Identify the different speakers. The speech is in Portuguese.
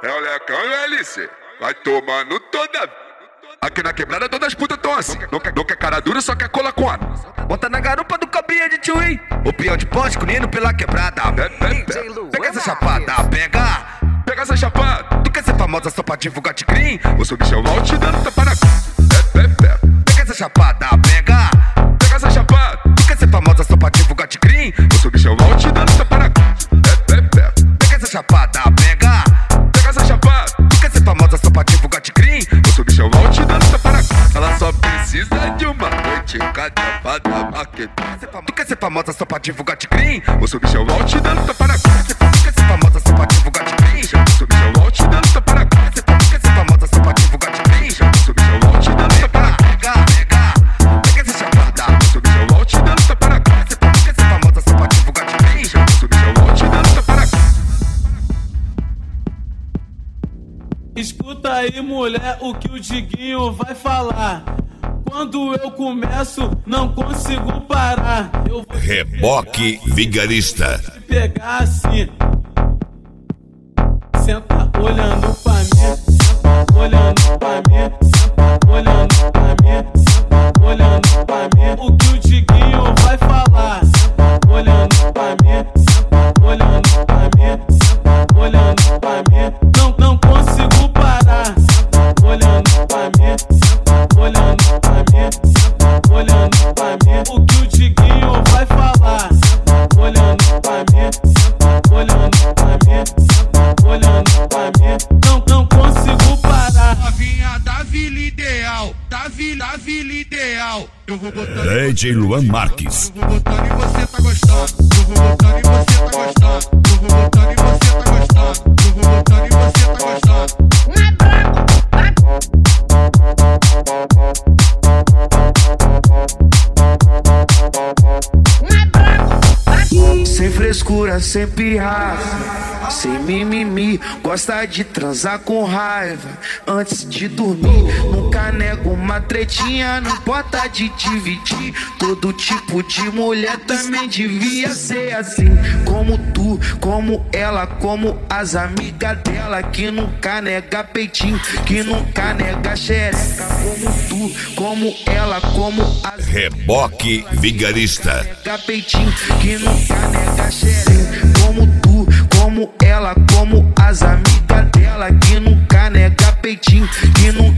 Speaker 1: É o Lecão e o LC. Vai tomando toda. Aqui na quebrada todas as putas tão assim. Não quer cara dura, só quer cola com ano.
Speaker 2: Bota na garupa do cabinha de tio, o peão de poste colhendo pela quebrada. Pega essa chapada, pega
Speaker 1: essa chapada.
Speaker 2: Tu quer ser famosa só pra divulgar tigrinho?
Speaker 1: Vou subir seu mal te dando tapa na
Speaker 2: Pega essa chapada, pega
Speaker 1: essa chapada.
Speaker 2: Tu quer ser famosa só pra divulgar tigrinho?
Speaker 1: Vou subir seu mal te dando tapa na
Speaker 2: Pega essa chapada, pega
Speaker 1: essa chapada.
Speaker 2: Tu quer ser famosa só pra divulgar tigrinho?
Speaker 1: Vou subir seu mal te dando tapa na Ela só precisa de uma noite cadepada maquetada.
Speaker 2: Tu quer ser famosa só pra divulgar tigrinho?
Speaker 1: Vou subir seu mal te dando tapa na
Speaker 2: Tu quer ser famosa só pra divulgar tigrinho?
Speaker 1: Vou subir seu mal te dando tapa na
Speaker 2: Tu quer ser famosa só pra divulgar tigrinho?
Speaker 1: Vou subir seu mal te dando tapa na
Speaker 2: Pega essa chapada,
Speaker 1: Vou subir seu mal te dando tapa na
Speaker 2: Tu quer ser famosa só pra divulgar tigrinho?
Speaker 1: Vou subir seu mal te dando tapa na
Speaker 3: Escuta aí, mulher, o que o Diguinho vai falar. Quando eu começo, não consigo parar. Eu vou
Speaker 4: Reboque Vigarista.
Speaker 3: te pegar assim. Senta olhando pra mim, senta olhando pra mim, senta olhando pra mim, senta olhando pra mim. O que o Diguinho vai falar. Senta olhando pra mim, senta olhando pra mim, senta olhando pra mim. Não consigo parar. Senta olhando pra mim, senta olhando pra mim, senta olhando pra mim. O que o Diguinho vai falar. Senta olhando pra mim, senta olhando pra mim, senta olhando pra mim. Não consigo parar.
Speaker 5: Novinha da vila ideal, da vila ideal. Eu vou botando
Speaker 4: DJ Luan Marques.
Speaker 5: eu vou botando e você tá gostando. Eu vou botando e você tá gostando. Eu vou botando e você tá gostando. Eu vou botando e você tá gostando.
Speaker 6: Sem frescura, sem pirraça, sem mimimi, gosta de transar com raiva antes de dormir. Nunca nego uma tretinha, não importa de dividir. Todo tipo de mulher também devia ser assim. Como tu, como ela, como as amigas dela, que nunca nega peitinho, que nunca nega xereca. Como tu, como ela, como as
Speaker 4: Reboque Vigarista.
Speaker 6: nega peitinho, que nunca nega xereca. Como tu, como ela, como as amigas dela, que nunca nega peitinho, que nunca